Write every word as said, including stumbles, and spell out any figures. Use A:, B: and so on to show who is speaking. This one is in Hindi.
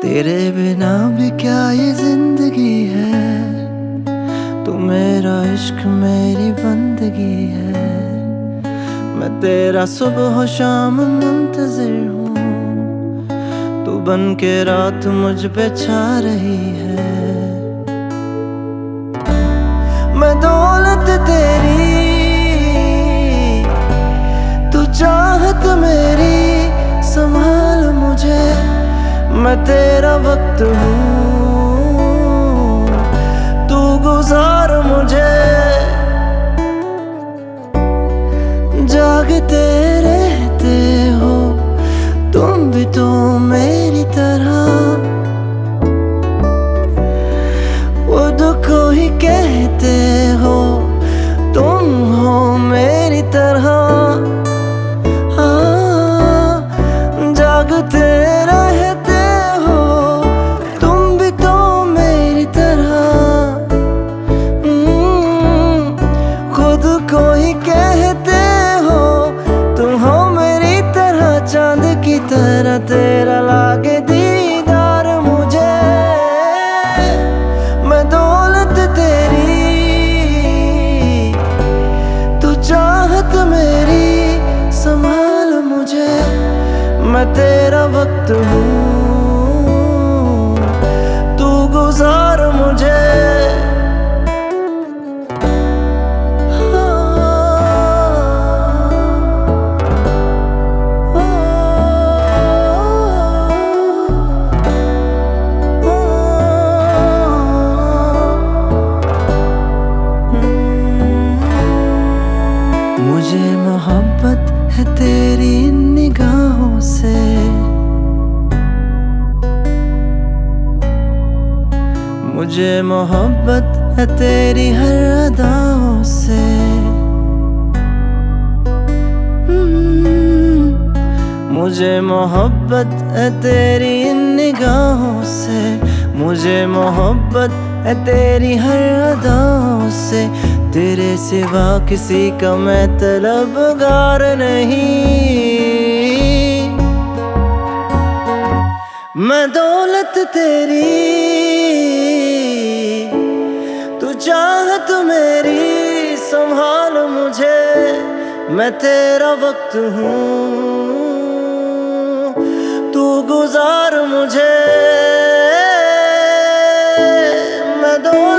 A: तेरे बिना भी क्या ये जिंदगी है, तू मेरा इश्क मेरी बंदगी है। मैं तेरा सुबह शाम मुंतजिर हूँ, तू बन के रात मुझ पे छा रही है। मैं दौलत तेरी, तू चाहत मेरी, संभाल मुझे, मैं तेरा वक्त हूँ, तू गुजार मुझे। जागते रहते हो तुम भी तो मेरी तरह, खुद को ही कहते हो तुम हो मेरी तरह। हाँ, जागते रहते हो तुम भी तो मेरी तरह, खुद को ही कहते हो तुम हो मेरी तरह। चांद की तरह तेरा लागे दीदार मुझे, मैं दौलत तेरी, तू चाहत मेरी, संभाल मुझे, मैं तेरा वक्त हूँ, तू गुजार मुझे। मुझे मोहब्बत है तेरी निगाहों से, मुझे मोहब्बत है तेरी हर अदाओं से। मुझे मोहब्बत है तेरी इन निगाहों से, मुझे मोहब्बत है तेरी हर अदाओं से। तेरे सिवा किसी का मैं तलबगार नहीं, मैं दौलत तेरी, तू चाहत मेरी, संभाल मुझे, मैं तेरा वक्त हूँ, तू गुजार मुझे। मैं दौलत